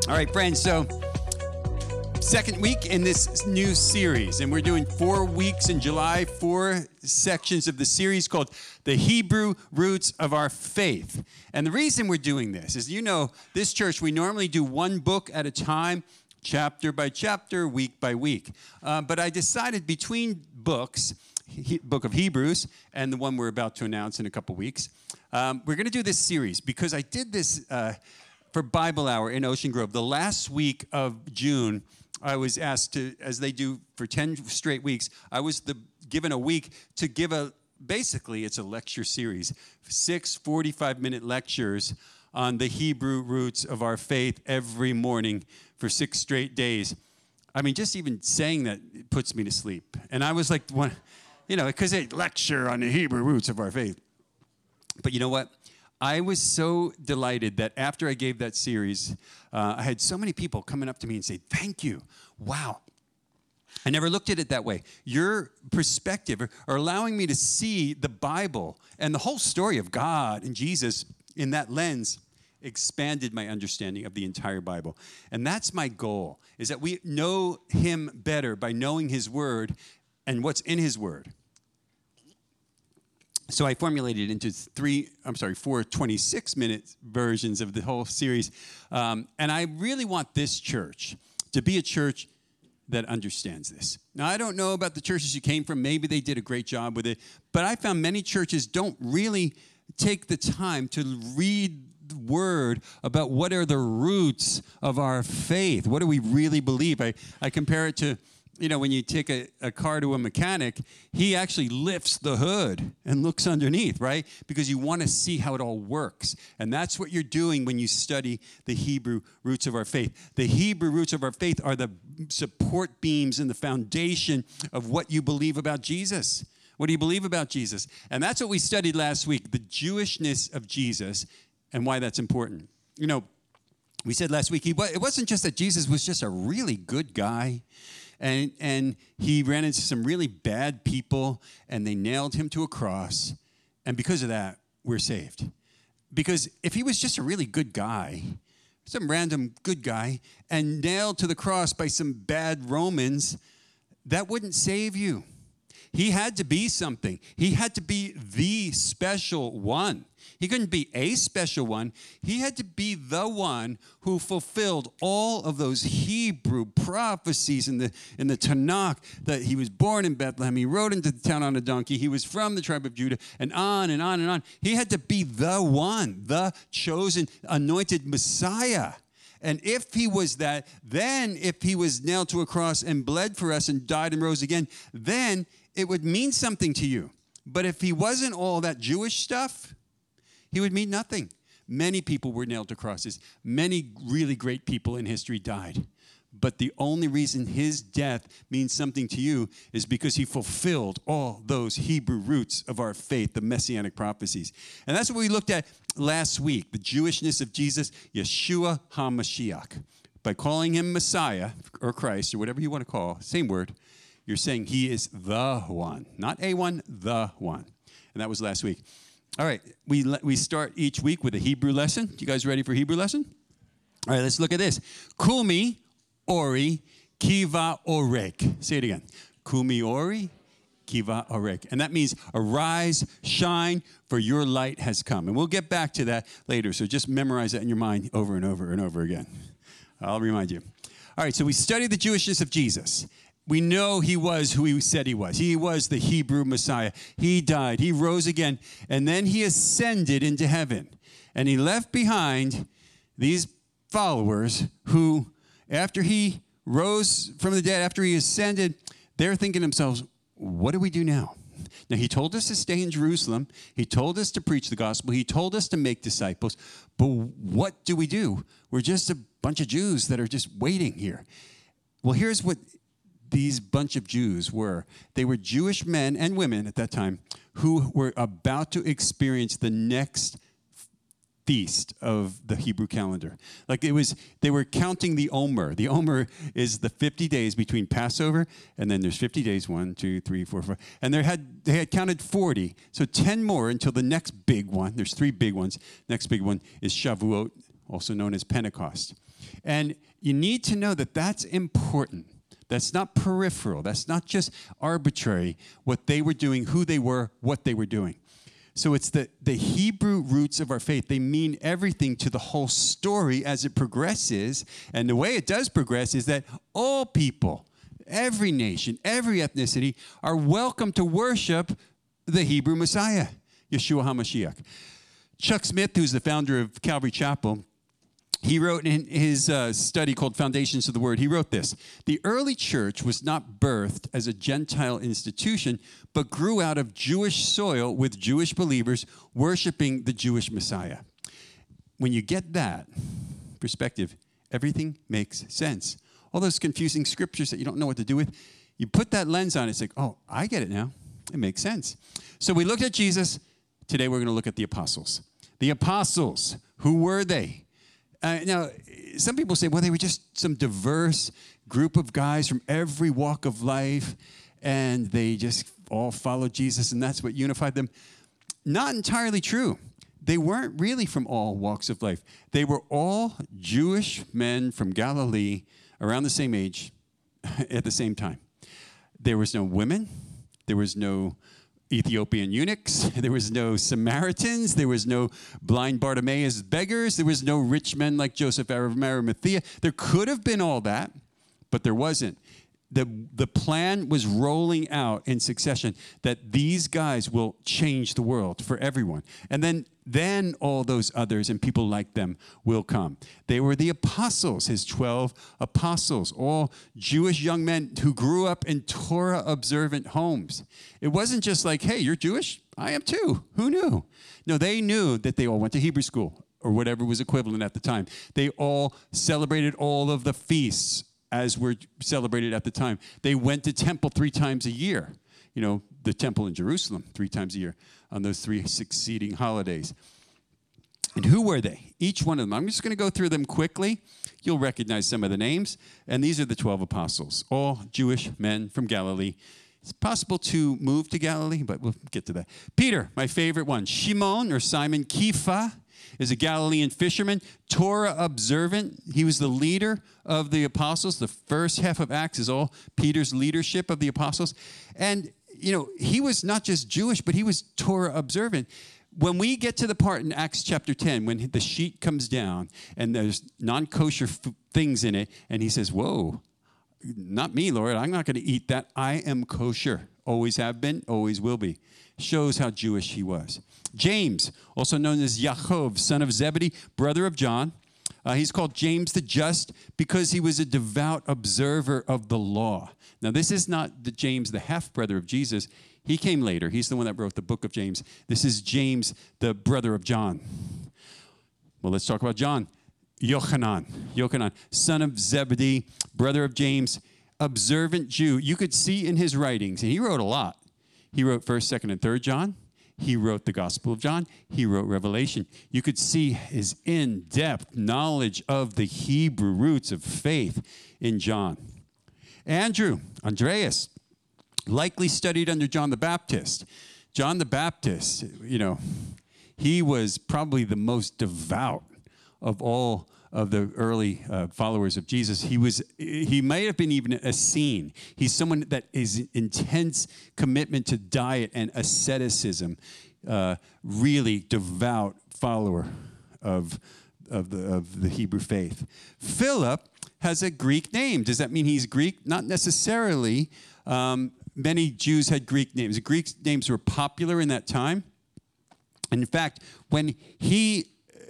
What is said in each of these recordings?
All right, friends, so second week in this new series, and we're doing 4 weeks in July, 4 sections of the series called The Hebrew Roots of Our Faith. And the reason we're doing this is, this church, we normally do one book at a time, chapter by chapter, week by week. But I decided between books, book of Hebrews and the one we're about to announce in a couple weeks, we're going to do this series because I did this for Bible Hour in Ocean Grove. The last week of June, I was asked to, as they do for 10 straight weeks, I was given a week to give basically it's a lecture series, 6 45-minute lectures on the Hebrew roots of our faith every morning for 6 straight days. I mean, just even saying that it puts me to sleep. And I was like, because they lecture on the Hebrew roots of our faith. But you know what? I was so delighted that after I gave that series, I had so many people coming up to me and say, thank you. Wow. I never looked at it that way. Your perspective are allowing me to see the Bible and the whole story of God and Jesus in that lens expanded my understanding of the entire Bible. And that's my goal, is that we know him better by knowing his word and what's in his word. So I formulated it into 4 26-minute versions of the whole series. And I really want this church to be a church that understands this. Now, I don't know about the churches you came from. Maybe they did a great job with it. But I found many churches don't really take the time to read the word about what are the roots of our faith. What do we really believe? I compare it to, when you take a car to a mechanic, he actually lifts the hood and looks underneath, right? Because you want to see how it all works. And that's what you're doing when you study the Hebrew roots of our faith. The Hebrew roots of our faith are the support beams and the foundation of what you believe about Jesus. What do you believe about Jesus? And that's what we studied last week, the Jewishness of Jesus and why that's important. We said last week, it wasn't just that Jesus was just a really good guy. And he ran into some really bad people, and they nailed him to a cross. And because of that, we're saved. Because if he was just a really good guy, some random good guy, and nailed to the cross by some bad Romans, that wouldn't save you. He had to be something. He had to be the special one. He couldn't be a special one. He had to be the one who fulfilled all of those Hebrew prophecies in the Tanakh, that he was born in Bethlehem. He rode into the town on a donkey. He was from the tribe of Judah, and on and on and on. He had to be the one, the chosen, anointed Messiah. And if he was that, then if he was nailed to a cross and bled for us and died and rose again, then it would mean something to you. But if he wasn't all that Jewish stuff, he would mean nothing. Many people were nailed to crosses. Many really great people in history died. But the only reason his death means something to you is because he fulfilled all those Hebrew roots of our faith, the messianic prophecies. And that's what we looked at last week, the Jewishness of Jesus, Yeshua HaMashiach. By calling him Messiah or Christ or whatever you want to call, same word, you're saying he is the one, not a one, the one. And that was last week. All right, we start each week with a Hebrew lesson. You guys ready for Hebrew lesson? All right, let's look at this. Kumi ori kiva orek. Say it again. Kumi ori kiva orek. And that means arise, shine, for your light has come. And we'll get back to that later, so just memorize that in your mind over and over and over again. I'll remind you. All right, so we studied the Jewishness of Jesus. We know he was who he said he was. He was the Hebrew Messiah. He died. He rose again. And then he ascended into heaven. And he left behind these followers who, after he rose from the dead, after he ascended, they're thinking to themselves, what do we do now? Now, he told us to stay in Jerusalem. He told us to preach the gospel. He told us to make disciples. But what do we do? We're just a bunch of Jews that are just waiting here. Well, here's what these bunch of Jews were. They were Jewish men and women at that time who were about to experience the next feast of the Hebrew calendar. They were counting the Omer. The Omer is the 50 days between Passover, and then there's 50 days, 1, 2, 3, 4, 5. And they had counted 40, so 10 more until the next big one. There's 3 big ones. Next big one is Shavuot, also known as Pentecost. And you need to know that that's important. That's not peripheral. That's not just arbitrary, what they were doing, who they were, what they were doing. So it's the Hebrew roots of our faith. They mean everything to the whole story as it progresses. And the way it does progress is that all people, every nation, every ethnicity are welcome to worship the Hebrew Messiah, Yeshua HaMashiach. Chuck Smith, who's the founder of Calvary Chapel, he wrote in his study called Foundations of the Word, he wrote this: the early church was not birthed as a Gentile institution, but grew out of Jewish soil with Jewish believers worshiping the Jewish Messiah. When you get that perspective, everything makes sense. All those confusing scriptures that you don't know what to do with, you put that lens on, it's like, oh, I get it now. It makes sense. So we looked at Jesus. Today we're going to look at the apostles. The apostles, who were they? Now, some people say, well, they were just some diverse group of guys from every walk of life, and they just all followed Jesus, and that's what unified them. Not entirely true. They weren't really from all walks of life. They were all Jewish men from Galilee around the same age at the same time. There was no women. There was no Ethiopian eunuchs. There was no Samaritans. There was no blind Bartimaeus beggars. There was no rich men like Joseph of Arimathea. There could have been all that, but there wasn't. The plan was rolling out in succession that these guys will change the world for everyone. And then all those others and people like them will come. They were the apostles, his 12 apostles, all Jewish young men who grew up in Torah-observant homes. It wasn't just like, hey, you're Jewish? I am too. Who knew? No, they knew that they all went to Hebrew school or whatever was equivalent at the time. They all celebrated all of the feasts as were celebrated at the time. They went to temple 3 times a year. You know, the temple in Jerusalem 3 times a year on those 3 succeeding holidays. And who were they? Each one of them. I'm just going to go through them quickly. You'll recognize some of the names. And these are the 12 apostles, all Jewish men from Galilee. It's possible to move to Galilee, but we'll get to that. Peter, my favorite one. Shimon, or Simon Kepha, is a Galilean fisherman, Torah observant. He was the leader of the apostles. The first half of Acts is all Peter's leadership of the apostles. And, you know, he was not just Jewish, but he was Torah observant. When we get to the part in Acts chapter 10, when the sheet comes down and there's non-kosher things in it, and he says, whoa, not me, Lord. I'm not going to eat that. I am kosher. Always have been, always will be. Shows how Jewish he was. James, also known as Yaakov, son of Zebedee, brother of John. He's called James the Just because he was a devout observer of the law. Now, this is not the James, the half-brother of Jesus. He came later. He's the one that wrote the book of James. This is James, the brother of John. Well, let's talk about John. Yochanan, son of Zebedee, brother of James, observant Jew. You could see in his writings, and he wrote a lot. He wrote 1st, 2nd, and 3rd John. He wrote the Gospel of John. He wrote Revelation. You could see his in-depth knowledge of the Hebrew roots of faith in John. Andreas, likely studied under John the Baptist. John the Baptist, you know, he was probably the most devout of all of the early followers of Jesus. He might have been even a Essene. He's someone that is intense commitment to diet and asceticism, really devout follower of the Hebrew faith. Philip has a Greek name. Does that mean he's Greek? Not necessarily. Many Jews had Greek names. Greek names were popular in that time. And in fact, when he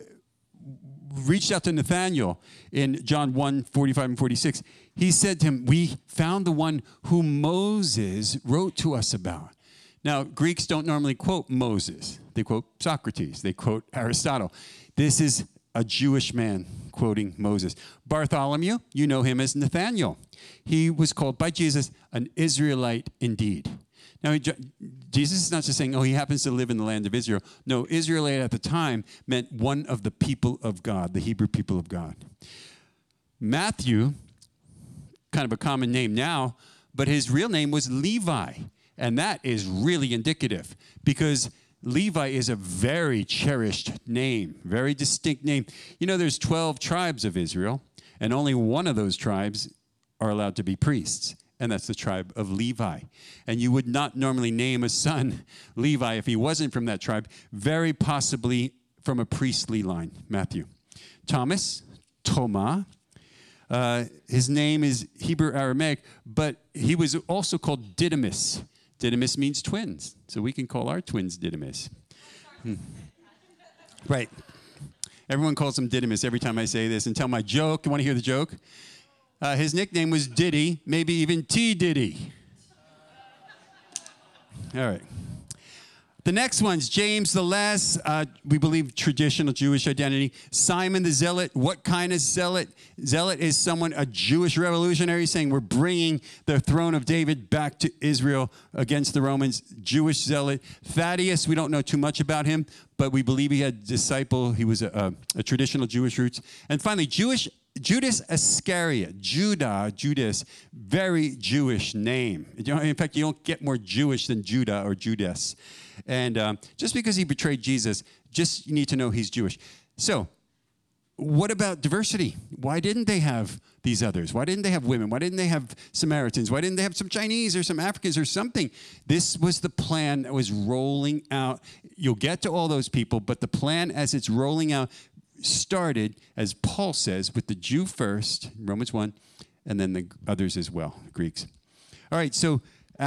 reached out to Nathanael in John 1:45 and 46, he said to him, we found the one whom Moses wrote to us about. Now, Greeks don't normally quote Moses. They quote Socrates. They quote Aristotle. This is a Jewish man quoting Moses. Bartholomew, you know him as Nathanael. He was called by Jesus an Israelite indeed. Now, Jesus is not just saying, oh, he happens to live in the land of Israel. No, Israelite at the time meant one of the people of God, the Hebrew people of God. Matthew, kind of a common name now, but his real name was Levi. And that is really indicative because Levi is a very cherished name, very distinct name. You know, there's 12 tribes of Israel, And only one of those tribes are allowed to be priests, and that's the tribe of Levi. And you would not normally name a son Levi if he wasn't from that tribe, very possibly from a priestly line. Matthew. Thomas, Toma. His name is Hebrew Aramaic, but he was also called Didymus. Didymus means twins, so we can call our twins Didymus. Right. Everyone calls him Didymus every time I say this. And tell my joke. You want to hear the joke? His nickname was Diddy, maybe even T. Diddy. All right. The next one's James the Less, we believe traditional Jewish identity. Simon the Zealot, what kind of zealot? Zealot is someone, a Jewish revolutionary, saying we're bringing the throne of David back to Israel against the Romans. Jewish zealot. Thaddeus, we don't know too much about him, but we believe he had a disciple. He was a traditional Jewish roots. And finally, Judas Iscariot, Judas, very Jewish name. In fact, you don't get more Jewish than Judah or Judas. And just because he betrayed Jesus, just you need to know he's Jewish. So, what about diversity? Why didn't they have these others? Why didn't they have women? Why didn't they have Samaritans? Why didn't they have some Chinese or some Africans or something? This was the plan that was rolling out. You'll get to all those people, but the plan as it's rolling out started, as Paul says, with the Jew first, Romans 1, and then the others as well, Greeks. All right, so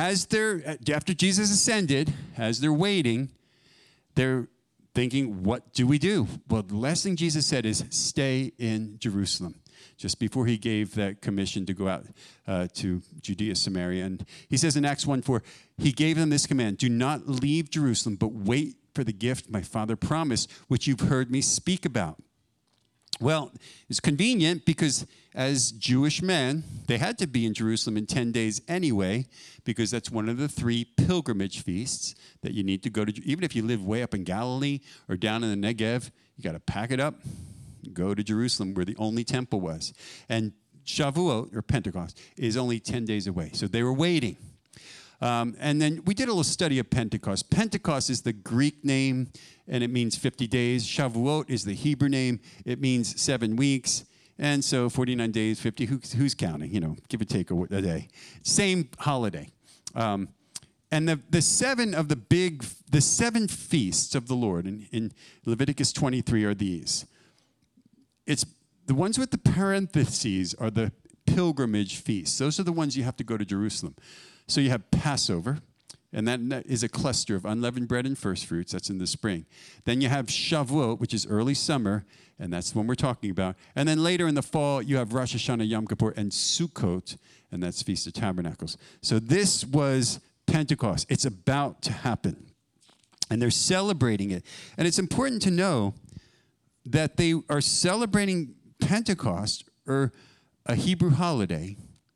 after Jesus ascended, as they're waiting, they're thinking, what do we do? Well, the last thing Jesus said is, stay in Jerusalem, just before he gave that commission to go out to Judea, Samaria. And he says in Acts 1:4, he gave them this command, do not leave Jerusalem, but wait for the gift my Father promised, which you've heard me speak about. Well, it's convenient because as Jewish men, they had to be in Jerusalem in 10 days anyway, because that's one of the 3 pilgrimage feasts that you need to go to. Even if you live way up in Galilee or down in the Negev, you got to pack it up, go to Jerusalem where the only temple was. And Shavuot, or Pentecost, is only 10 days away. So they were waiting. And then we did a little study of Pentecost. Pentecost is the Greek name, and it means 50 days. Shavuot is the Hebrew name. It means 7 weeks. And so 49 days, 50, who's counting? You know, give or take a day. Same holiday. And the 7 feasts of the Lord in Leviticus 23 are these. It's the ones with the parentheses are the pilgrimage feasts. Those are the ones you have to go to Jerusalem. So you have Passover, and that is a cluster of unleavened bread and first fruits. That's in the spring. Then you have Shavuot, which is early summer, and that's the one we're talking about. And then later in the fall, you have Rosh Hashanah, Yom Kippur, and Sukkot, and that's Feast of Tabernacles. So this was Pentecost. It's about to happen, and they're celebrating it. And it's important to know that they are celebrating Pentecost, or a Hebrew holiday,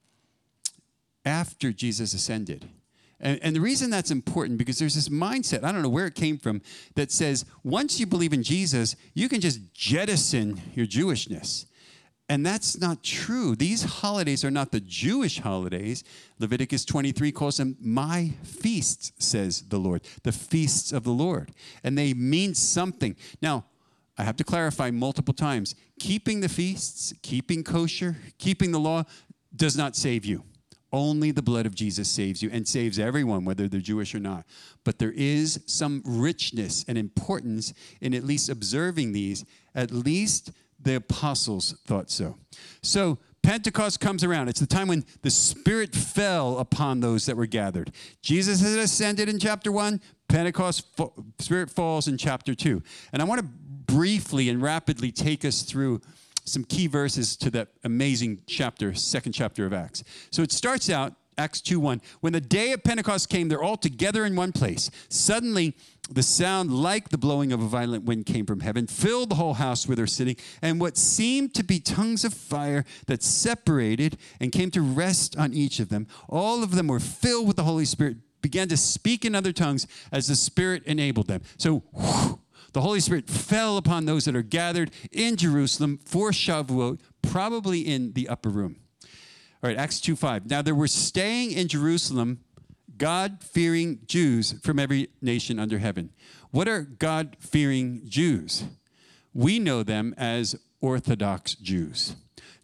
after Jesus ascended. And the reason that's important, because there's this mindset, I don't know where it came from, that says once you believe in Jesus, you can just jettison your Jewishness. And that's not true. These holidays are not the Jewish holidays. Leviticus 23 calls them my feasts, says the Lord, the feasts of the Lord. And they mean something. Now, I have to clarify multiple times, keeping the feasts, keeping kosher, keeping the law does not save you. Only the blood of Jesus saves you and saves everyone, whether they're Jewish or not. But there is some richness and importance in at least observing these. At least the apostles thought so. So Pentecost comes around. It's the time when the Spirit fell upon those that were gathered. Jesus had ascended in chapter 1. Pentecost, Spirit falls in chapter 2. And I want to briefly and rapidly take us through some key verses to that amazing chapter, 2nd chapter of Acts. So it starts out, Acts 2:1. When the day of Pentecost came, they're all together in one place. Suddenly, the sound like the blowing of a violent wind came from heaven, filled the whole house where they're sitting, and what seemed to be tongues of fire that separated and came to rest on each of them. All of them were filled with the Holy Spirit, began to speak in other tongues as the Spirit enabled them. So, the Holy Spirit fell upon those that are gathered in Jerusalem for Shavuot, probably in the upper room. All right, Acts 2:5. Now there were staying in Jerusalem God-fearing Jews from every nation under heaven. What are God-fearing Jews? We know them as Orthodox Jews.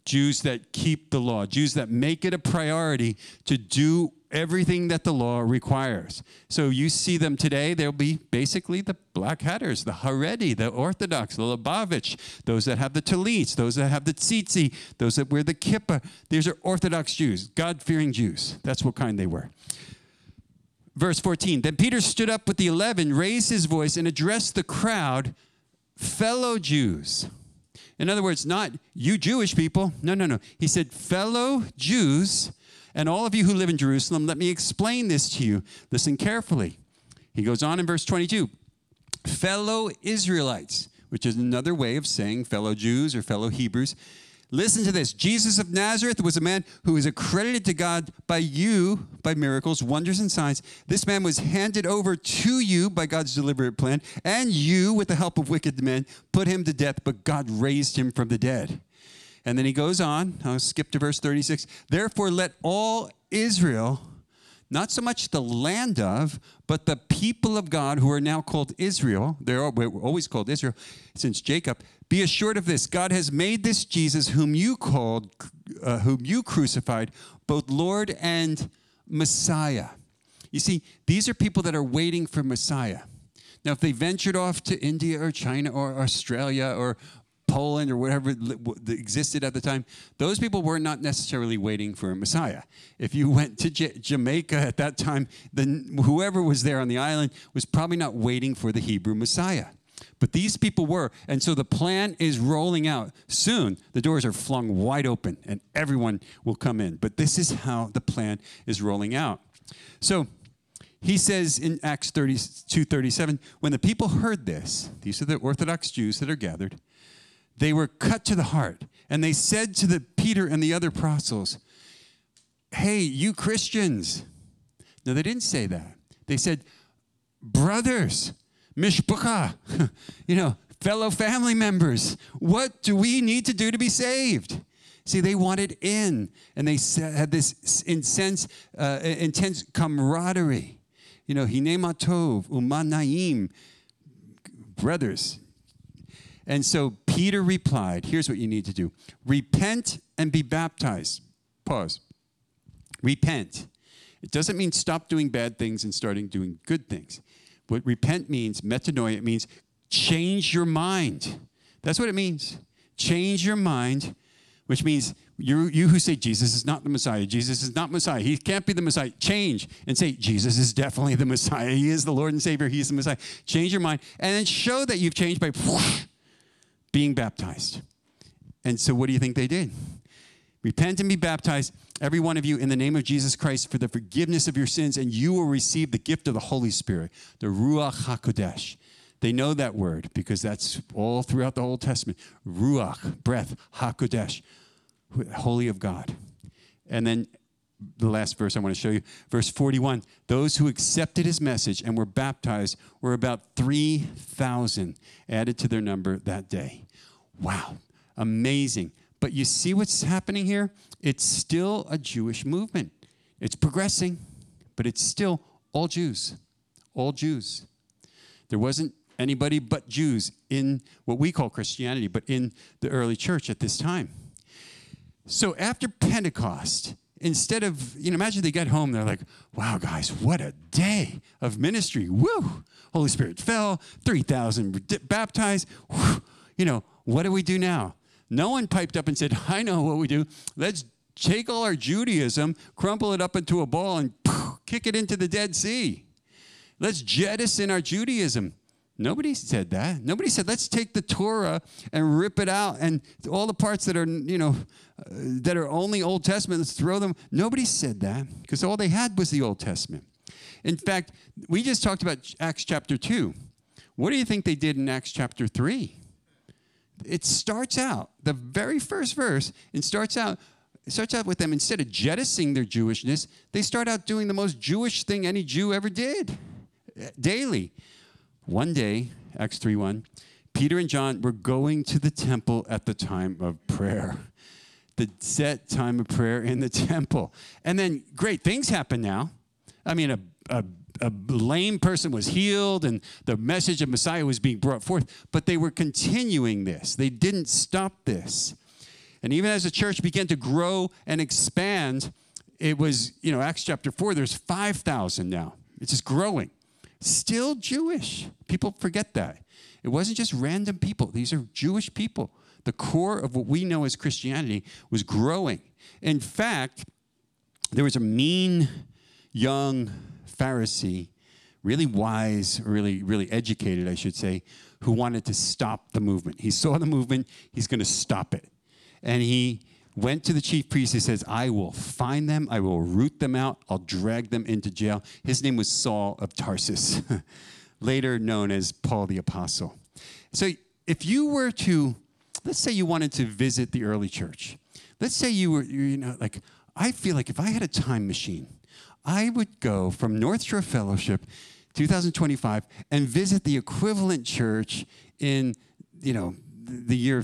Jews that keep the law, Jews that make it a priority to do everything that the law requires. So you see them today, they'll be basically the black hatters, the Haredi, the Orthodox, the Lubavitch, those that have the Talits, those that have the Tzitzi, those that wear the kippah. These are Orthodox Jews, God-fearing Jews. That's what kind they were. Verse 14, then Peter stood up with the 11, raised his voice, and addressed the crowd, fellow Jews. In other words, not you Jewish people. No. He said, fellow Jews, and all of you who live in Jerusalem, let me explain this to you. Listen carefully. He goes on in verse 22. Fellow Israelites, which is another way of saying fellow Jews or fellow Hebrews. Listen to this. Jesus of Nazareth was a man who was accredited to God by you, by miracles, wonders, and signs. This man was handed over to you by God's deliberate plan, and you, with the help of wicked men, put him to death, but God raised him from the dead. And then he goes on. I'll skip to verse 36. Therefore, let all Israel, not so much the land of, but the people of God who are now called Israel, we're always called Israel since Jacob, be assured of this. God has made this Jesus whom you crucified, both Lord and Messiah. You see, these are people that are waiting for Messiah. Now, if they ventured off to India or China or Australia or Poland or whatever existed at the time, those people were not necessarily waiting for a Messiah. If you went to Jamaica at that time, then whoever was there on the island was probably not waiting for the Hebrew Messiah. But these people were, and so the plan is rolling out. Soon, the doors are flung wide open, and everyone will come in. But this is how the plan is rolling out. So he says in Acts 2:37, when the people heard this, these are the Orthodox Jews that are gathered, they were cut to the heart, and they said to Peter and the other apostles, hey, you Christians. No, they didn't say that. They said, brothers, mishpucha, fellow family members, what do we need to do to be saved? See, they wanted in, and they had this intense camaraderie. Hinei tov, umanaim, brothers. And so Peter replied, here's what you need to do. Repent and be baptized. Pause. Repent. It doesn't mean stop doing bad things and starting doing good things. What repent means, metanoia, it means change your mind. That's what it means. Change your mind, which means you who say Jesus is not the Messiah, Jesus is not Messiah, he can't be the Messiah, change and say Jesus is definitely the Messiah, he is the Lord and Savior, he is the Messiah. Change your mind and then show that you've changed by being baptized. And so what do you think they did? Repent and be baptized, every one of you, in the name of Jesus Christ for the forgiveness of your sins, and you will receive the gift of the Holy Spirit, the Ruach HaKodesh. They know that word because that's all throughout the Old Testament. Ruach, breath, HaKodesh, holy of God. And then the last verse I want to show you, verse 41, those who accepted his message and were baptized were about 3,000 added to their number that day. Wow, amazing. But you see what's happening here? It's still a Jewish movement. It's progressing, but it's still all Jews. All Jews. There wasn't anybody but Jews in what we call Christianity, but in the early church at this time. So after Pentecost, instead of, imagine they get home, they're like, wow, guys, what a day of ministry. Woo! Holy Spirit fell, 3,000 baptized. Whew. What do we do now? No one piped up and said, I know what we do. Let's take all our Judaism, crumple it up into a ball, and kick it into the Dead Sea. Let's jettison our Judaism. Nobody said that. Nobody said, let's take the Torah and rip it out, and all the parts that are, that are only Old Testament, let's throw them. Nobody said that, because all they had was the Old Testament. In fact, we just talked about Acts chapter 2. What do you think they did in Acts chapter 3? It starts out, the very first verse, it starts out with them, instead of jettisoning their Jewishness, they start out doing the most Jewish thing any Jew ever did, daily. One day, Acts 3:1, Peter and John were going to the temple at the time of prayer. The set time of prayer in the temple. And then great things happen now. I mean, a lame person was healed and the message of Messiah was being brought forth, but they were continuing this. They didn't stop this. And even as the church began to grow and expand, it was, Acts chapter 4, there's 5,000 now. It's just growing. Still Jewish. People forget that. It wasn't just random people. These are Jewish people. The core of what we know as Christianity was growing. In fact, there was a mean young Pharisee, really wise, really educated, I should say, who wanted to stop the movement. He saw the movement. He's going to stop it. And he went to the chief priest. He says, I will find them. I will root them out. I'll drag them into jail. His name was Saul of Tarsus, later known as Paul the Apostle. So if you were to, let's say you wanted to visit the early church. Let's say you were, I feel like if I had a time machine, I would go from North Shore Fellowship 2025 and visit the equivalent church in, the year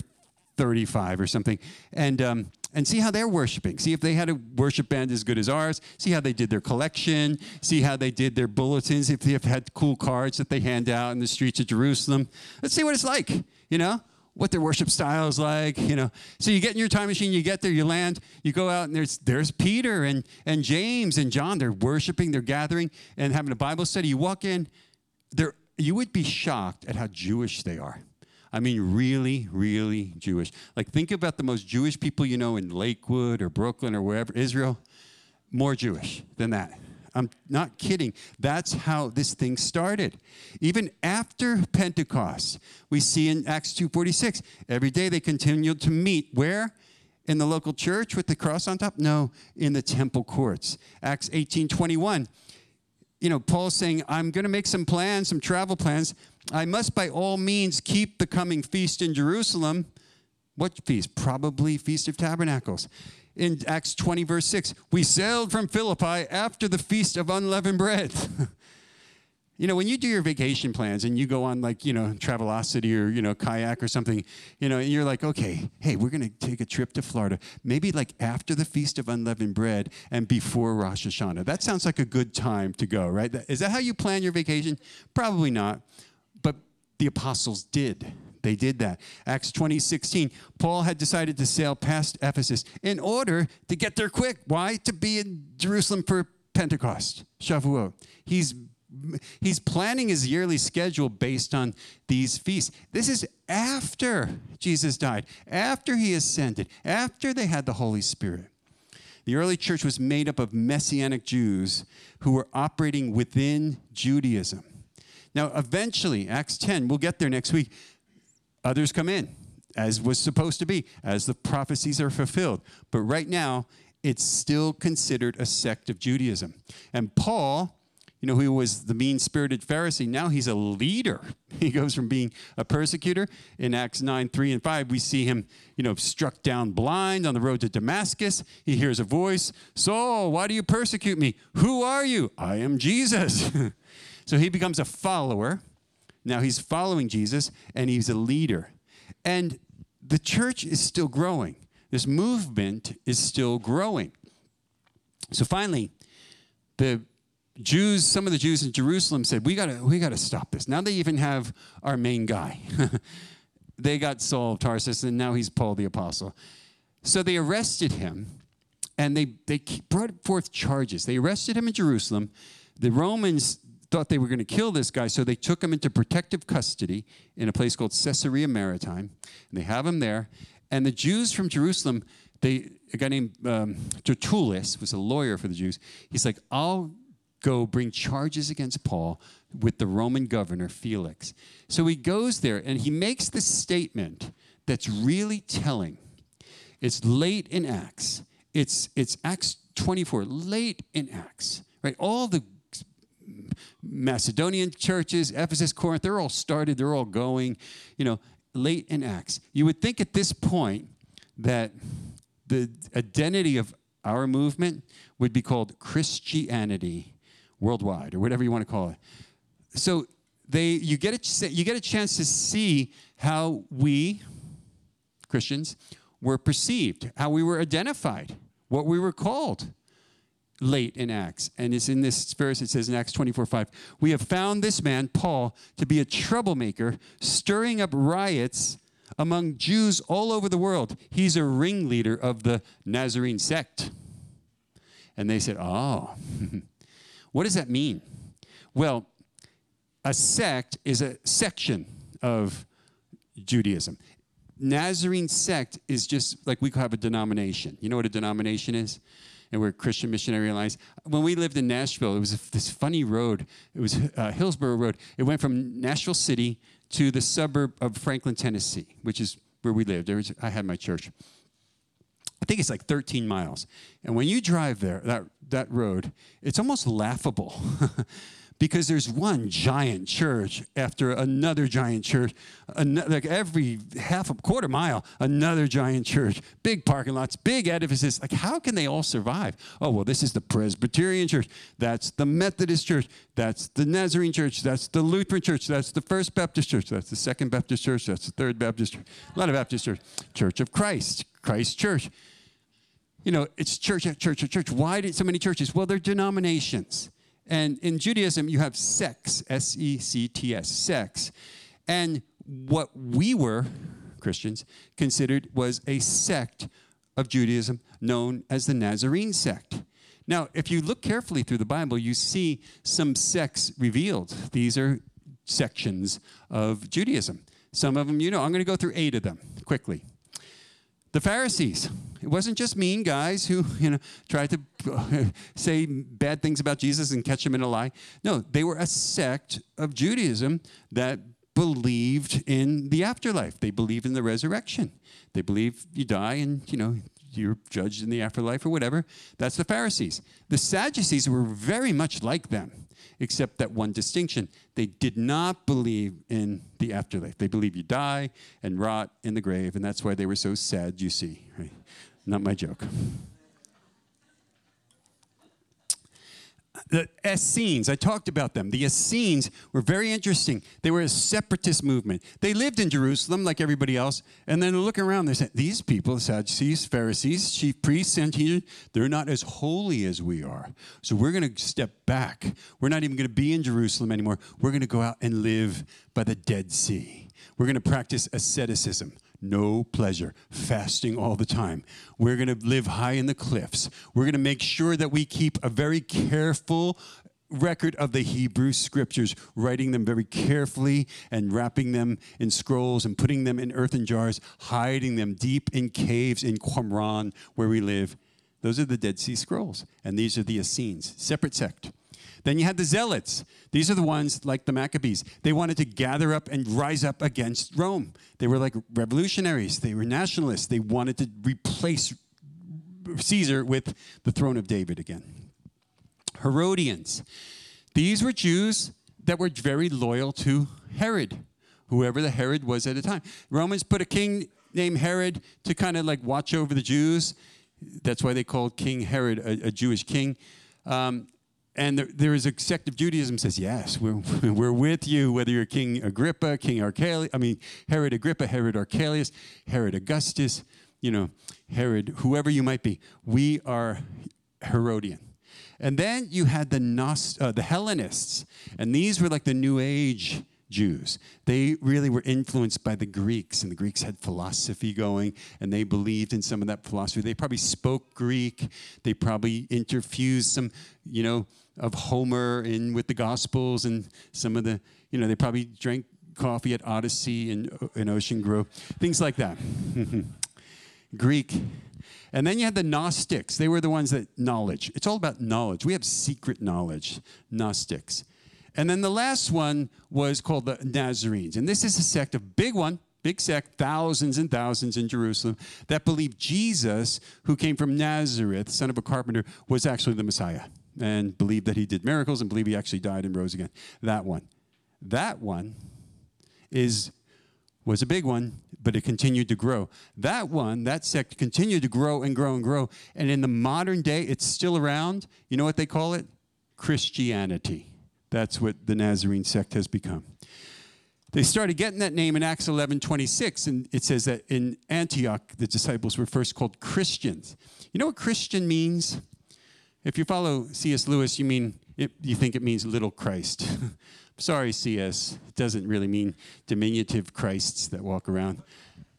35 or something, and see how they're worshiping. See if they had a worship band as good as ours. See how they did their collection. See how they did their bulletins, if they've had cool cards that they hand out in the streets of Jerusalem. Let's see what it's like, what their worship style is like, So you get in your time machine, you get there, you land, you go out, and there's Peter and James and John. They're worshiping, they're gathering, and having a Bible study. You walk in, you would be shocked at how Jewish they are. I mean, really, really Jewish. Like, think about the most Jewish people you know in Lakewood or Brooklyn or wherever, Israel, more Jewish than that. I'm not kidding. That's how this thing started. Even after Pentecost, we see in Acts 2:46, every day they continued to meet. Where? In the local church with the cross on top? No, in the temple courts. Acts 18:21. Paul's saying, I'm going to make some plans, some travel plans. I must by all means keep the coming feast in Jerusalem. What feast? Probably Feast of Tabernacles. In Acts 20, verse 6, we sailed from Philippi after the Feast of Unleavened Bread. When you do your vacation plans and you go on Travelocity or, kayak or something, and you're like, okay, hey, we're going to take a trip to Florida. Maybe after the Feast of Unleavened Bread and before Rosh Hashanah. That sounds like a good time to go, right? Is that how you plan your vacation? Probably not. But the apostles did. They did that. Acts 20:16, Paul had decided to sail past Ephesus in order to get there quick. Why? To be in Jerusalem for Pentecost, Shavuot. He's planning his yearly schedule based on these feasts. This is after Jesus died, after he ascended, after they had the Holy Spirit. The early church was made up of Messianic Jews who were operating within Judaism. Now, eventually, Acts 10, we'll get there next week, others come in, as was supposed to be, as the prophecies are fulfilled. But right now, it's still considered a sect of Judaism. And Paul, who was the mean-spirited Pharisee, now he's a leader. He goes from being a persecutor. In Acts 9, 3 and 5, we see him, struck down blind on the road to Damascus. He hears a voice, Saul, why do you persecute me? Who are you? I am Jesus. So he becomes a follower. Now he's following Jesus, and he's a leader. And the church is still growing. This movement is still growing. So finally, some of the Jews in Jerusalem said, we gotta stop this. Now they even have our main guy. They got Saul of Tarsus, and now he's Paul the Apostle. So they arrested him, and they brought forth charges. They arrested him in Jerusalem. The Romans thought they were going to kill this guy, so they took him into protective custody in a place called Caesarea Maritima, and they have him there. And the Jews from Jerusalem, a guy named Tertullus was a lawyer for the Jews. He's like, I'll go bring charges against Paul with the Roman governor, Felix. So he goes there, and he makes this statement that's really telling. It's late in Acts. It's Acts 24, late in Acts, right? All the Macedonian churches, Ephesus, Corinth, they're all started, they're all going, late in Acts. You would think at this point that the identity of our movement would be called Christianity worldwide, or whatever you want to call it. So you get a chance to see how we, Christians, were perceived, how we were identified, what we were called late in Acts. And it's in this verse, it says in Acts 24:5, we have found this man, Paul, to be a troublemaker, stirring up riots among Jews all over the world. He's a ringleader of the Nazarene sect. And they said, oh, what does that mean? Well, a sect is a section of Judaism. Nazarene sect is just like we have a denomination. You know what a denomination is? And we're Christian Missionary Alliance. When we lived in Nashville, it was this funny road. It was Hillsborough Road. It went from Nashville City to the suburb of Franklin, Tennessee, which is where we lived. I had my church. I think it's like 13 miles. And when you drive there, that road, it's almost laughable because there's one giant church after another giant church, like every quarter mile, another giant church, big parking lots, big edifices. Like, how can they all survive? Oh, well, this is the Presbyterian church. That's the Methodist church. That's the Nazarene church. That's the Lutheran church. That's the First Baptist church. That's the Second Baptist church. That's the Third Baptist church. A lot of Baptist church. Church of Christ. Christ Church. You know, it's church. Why did so many churches? Well, they're denominations. And in Judaism, you have sects, S-E-C-T-S, sects. And what we were, Christians, considered was a sect of Judaism known as the Nazarene sect. Now, if you look carefully through the Bible, you see some sects revealed. These are sections of Judaism. Some of them, you know, I'm going to go through 8 of them quickly. The Pharisees. It wasn't just mean guys who, you know, tried to say bad things about Jesus and catch him in a lie. No, they were a sect of Judaism that believed in the afterlife. They believed in the resurrection. They believe you die and, you know, you're judged in the afterlife or whatever. That's the Pharisees. The Sadducees were very much like them, except that one distinction. They did not believe in the afterlife. They believed you die and rot in the grave, and that's why they were so sad, you see. Right? Not my joke. The Essenes, I talked about them. The Essenes were very interesting. They were a separatist movement. They lived in Jerusalem like everybody else, and then looking around, they said, these people, Sadducees, Pharisees, chief priests, Sanhedrin, they're not as holy as we are. So we're going to step back. We're not even going to be in Jerusalem anymore. We're going to go out and live by the Dead Sea. We're going to practice asceticism. No pleasure, fasting all the time. We're going to live high in the cliffs. We're going to make sure that we keep a very careful record of the Hebrew scriptures, writing them very carefully and wrapping them in scrolls and putting them in earthen jars, hiding them deep in caves in Qumran where we live. Those are the Dead Sea Scrolls, and these are the Essenes, separate sect. Then you had the Zealots. These are the ones like the Maccabees. They wanted to gather up and rise up against Rome. They were like revolutionaries. They were nationalists. They wanted to replace Caesar with the throne of David again. Herodians. These were Jews that were very loyal to Herod, whoever the Herod was at the time. Romans put a king named Herod to kind of like watch over the Jews. That's why they called King Herod a Jewish king. And there is a sect of Judaism that says, yes, we're with you, whether you're King Agrippa, Herod Agrippa, Herod Archelaus, Herod Augustus, you know, Herod, whoever you might be. We are Herodian. And then you had the Hellenists, and these were like the New Age Jews. They really were influenced by the Greeks, and the Greeks had philosophy going, and they believed in some of that philosophy. They probably spoke Greek. They probably interfused some, you know, of Homer in with the Gospels, and some of the, you know, they probably drank coffee at Odyssey and Ocean Grove, things like that. Greek. And then you had the Gnostics. They were the ones that knowledge. It's all about knowledge. We have secret knowledge, Gnostics. And then the last one was called the Nazarenes. And this is a sect, a big one, big sect, thousands and thousands in Jerusalem, that believed Jesus, who came from Nazareth, son of a carpenter, was actually the Messiah, and believed that he did miracles and believed he actually died and rose again. That one was a big one, but it continued to grow. That sect continued to grow and grow and grow. And in the modern day, it's still around. You know what they call it? Christianity. That's what the Nazarene sect has become. They started getting that name in Acts 11:26, and it says that in Antioch, the disciples were first called Christians. You know what Christian means? If you follow C.S. Lewis, you think it means little Christ. Sorry, C.S. It doesn't really mean diminutive Christs that walk around.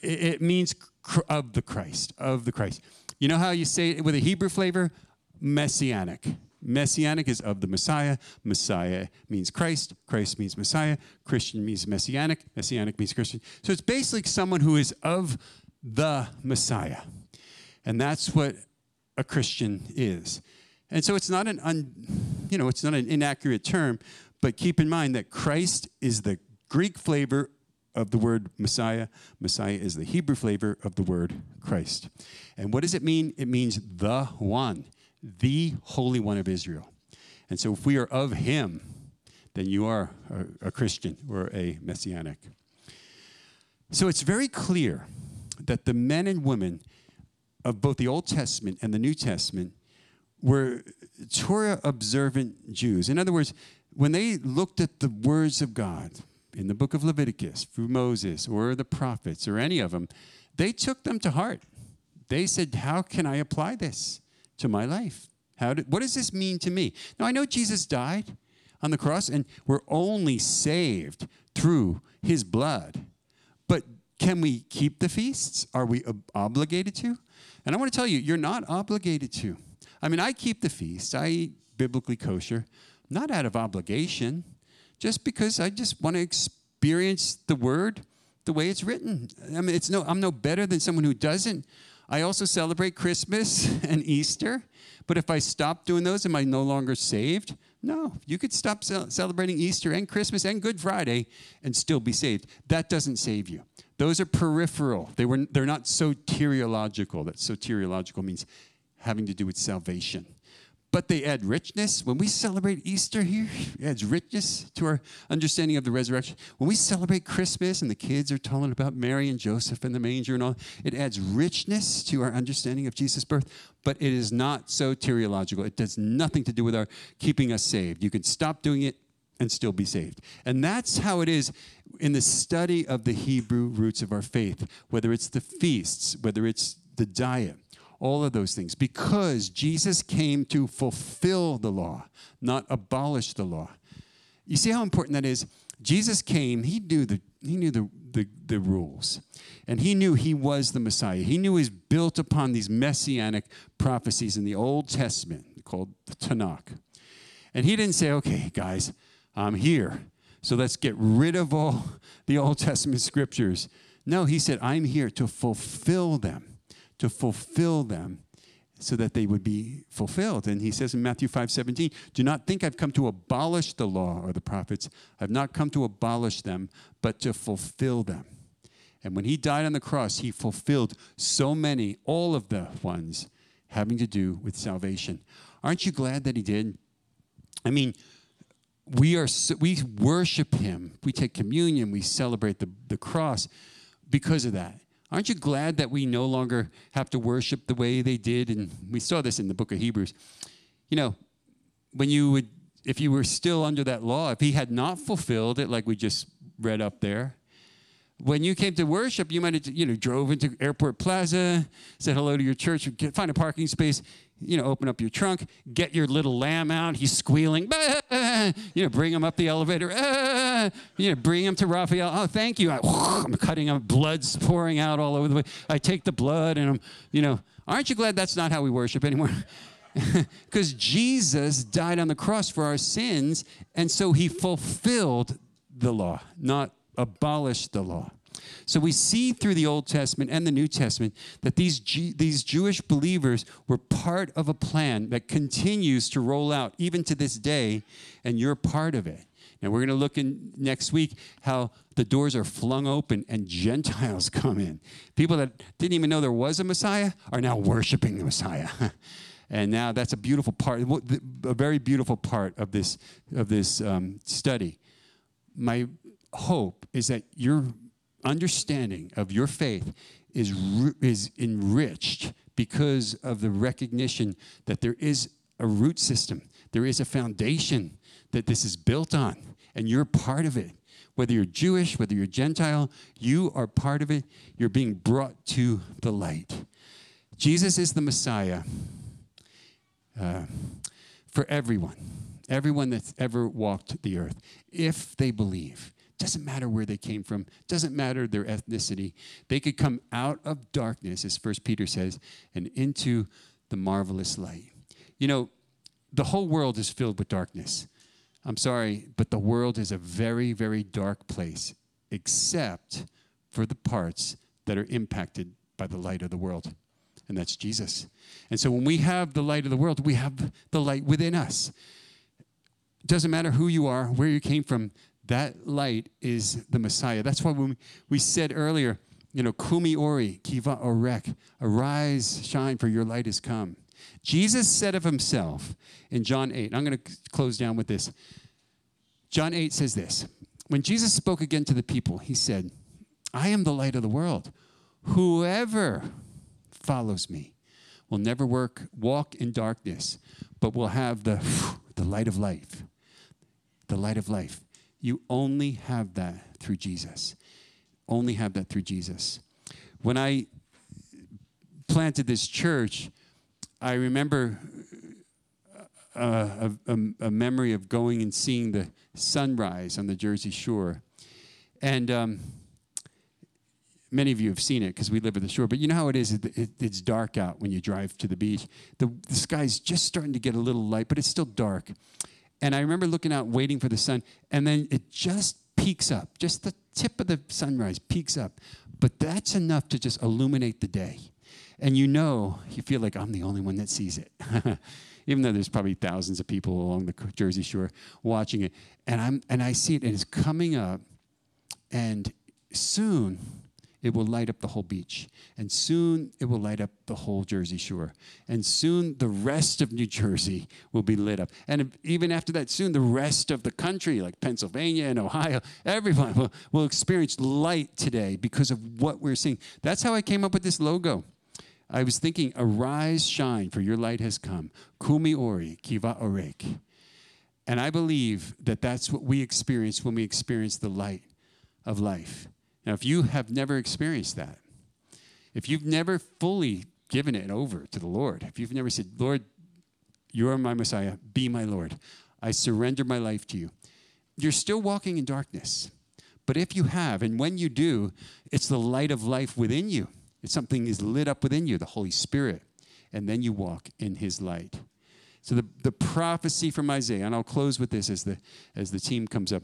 it means of the Christ, of the Christ. You know how you say it with a Hebrew flavor? Messianic. Messianic is of the Messiah. Messiah means Christ. Christ means Messiah. Christian means Messianic. Messianic means Christian. So it's basically someone who is of the Messiah. And that's what a Christian is. And so it's not it's not an inaccurate term, but keep in mind that Christ is the Greek flavor of the word Messiah. Messiah is the Hebrew flavor of the word Christ. And what does it mean? It means the one, the Holy One of Israel. And so if we are of him, then you are a Christian or a Messianic. So it's very clear that the men and women of both the Old Testament and the New Testament were Torah-observant Jews. In other words, when they looked at the words of God in the book of Leviticus, through Moses, or the prophets, or any of them, they took them to heart. They said, how can I apply this to my life? What does this mean to me? Now, I know Jesus died on the cross, and we're only saved through his blood. But can we keep the feasts? Are we obligated to? And I want to tell you, you're not obligated to. I mean, I keep the feast. I eat biblically kosher, not out of obligation, just because I just want to experience the word the way it's written. I mean, I'm no better than someone who doesn't. I also celebrate Christmas and Easter, but if I stop doing those, am I no longer saved? No, you could stop celebrating Easter and Christmas and Good Friday and still be saved. That doesn't save you. Those are peripheral. They're not soteriological. That soteriological means having to do with salvation. But they add richness. When we celebrate Easter here, it adds richness to our understanding of the resurrection. When we celebrate Christmas and the kids are telling about Mary and Joseph and the manger and all, it adds richness to our understanding of Jesus' birth. But it is not soteriological. It does nothing to do with our keeping us saved. You can stop doing it and still be saved. And that's how it is in the study of the Hebrew roots of our faith, whether it's the feasts, whether it's the diet, all of those things, because Jesus came to fulfill the law, not abolish the law. You see how important that is? Jesus came, he knew the rules, and he knew he was the Messiah. He knew he was built upon these messianic prophecies in the Old Testament called the Tanakh. And he didn't say, okay, guys, I'm here, so let's get rid of all the Old Testament scriptures. No, he said, I'm here to fulfill them so that they would be fulfilled. And he says in Matthew 5:17, do not think I've come to abolish the law or the prophets. I've not come to abolish them, but to fulfill them. And when he died on the cross, he fulfilled so many, all of the ones having to do with salvation. Aren't you glad that he did? I mean, we worship him. We take communion. We celebrate the cross because of that. Aren't you glad that we no longer have to worship the way they did? And we saw this in the book of Hebrews. You know, if you were still under that law, if he had not fulfilled it, like we just read up there, when you came to worship, you might have, drove into Airport Plaza, said hello to your church, find a parking space, open up your trunk, get your little lamb out. He's squealing. Bring him up the elevator. Bring him to Raphael. Oh, thank you. I'm cutting him. Blood's pouring out all over the way. I take the blood and aren't you glad that's not how we worship anymore? Because Jesus died on the cross for our sins, and so he fulfilled the law, not abolished the law. So we see through the Old Testament and the New Testament that these Jewish believers were part of a plan that continues to roll out even to this day, and you're part of it. Now, we're going to look in next week how the doors are flung open and Gentiles come in. People that didn't even know there was a Messiah are now worshiping the Messiah. And now that's a beautiful part, a very beautiful part of this study. My hope is that your understanding of your faith is enriched because of the recognition that there is a root system. There is a foundation that this is built on, and you're part of it. Whether you're Jewish, whether you're Gentile, you are part of it. You're being brought to the light. Jesus is the Messiah for everyone that's ever walked the earth, if they believe. Doesn't matter where they came from. Doesn't matter their ethnicity. They could come out of darkness, as 1 Peter says, and into the marvelous light. You know, the whole world is filled with darkness. I'm sorry, but the world is a very, very dark place, except for the parts that are impacted by the light of the world, and that's Jesus. And so when we have the light of the world, we have the light within us. It doesn't matter who you are, where you came from, that light is the Messiah. That's why when we said earlier, you know, Kumi Ori, Kiva Orek, arise, shine, for your light has come. Jesus said of himself in John 8, I'm going to close down with this. John 8 says this, when Jesus spoke again to the people, he said, I am the light of the world. Whoever follows me will never walk in darkness, but will have the light of life. The light of life. You only have that through Jesus. Only have that through Jesus. When I planted this church, I remember a memory of going and seeing the sunrise on the Jersey Shore. And many of you have seen it because we live at the shore. But you know how it is? It's dark out when you drive to the beach. The sky's just starting to get a little light, but it's still dark. And I remember looking out, waiting for the sun, and then it just peaks up. Just the tip of the sunrise peaks up. But that's enough to just illuminate the day. And you know, you feel like I'm the only one that sees it. Even though there's probably thousands of people along the Jersey Shore watching it. And I see it, and it's coming up, and soon it will light up the whole beach. And soon it will light up the whole Jersey Shore. And soon the rest of New Jersey will be lit up. And even after that, soon the rest of the country, like Pennsylvania and Ohio, everyone will experience light today because of what we're seeing. That's how I came up with this logo. I was thinking, arise, shine, for your light has come. Kumi Ori, Kiva Orek. And I believe that that's what we experience when we experience the light of life. Now, if you have never experienced that, if you've never fully given it over to the Lord, if you've never said, Lord, you are my Messiah, be my Lord, I surrender my life to you, you're still walking in darkness. But if you have, and when you do, it's the light of life within you. It's something is lit up within you, the Holy Spirit, and then you walk in his light. So the prophecy from Isaiah, and I'll close with this as the team comes up.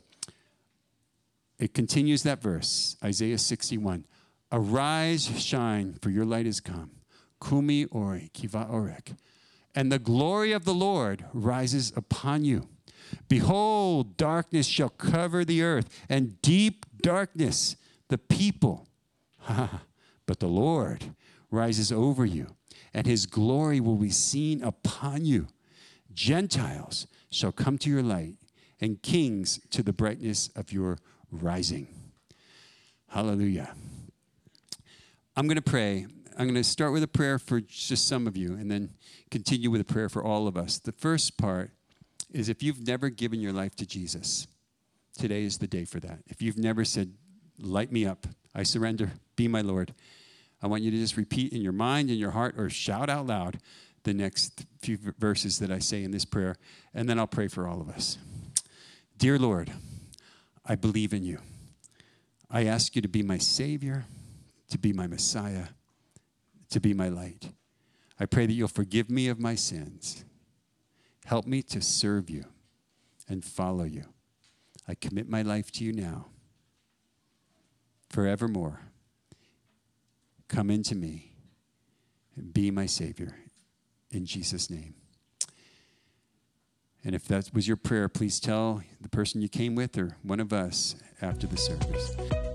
It continues that verse, Isaiah 61. Arise, shine, for your light has come. Kumi Ori, Kiva Orek. And the glory of the Lord rises upon you. Behold, darkness shall cover the earth, and deep darkness the people. But the Lord rises over you, and his glory will be seen upon you. Gentiles shall come to your light, and kings to the brightness of your rising. Hallelujah. I'm going to pray. I'm going to start with a prayer for just some of you and then continue with a prayer for all of us. The first part is if you've never given your life to Jesus, today is the day for that. If you've never said, light me up, I surrender, be my Lord, I want you to just repeat in your mind, in your heart, or shout out loud the next few verses that I say in this prayer, and then I'll pray for all of us. Dear Lord, I believe in you. I ask you to be my Savior, to be my Messiah, to be my light. I pray that you'll forgive me of my sins. Help me to serve you and follow you. I commit my life to you now, forevermore. Come into me and be my Savior in Jesus' name. And if that was your prayer, please tell the person you came with or one of us after the service.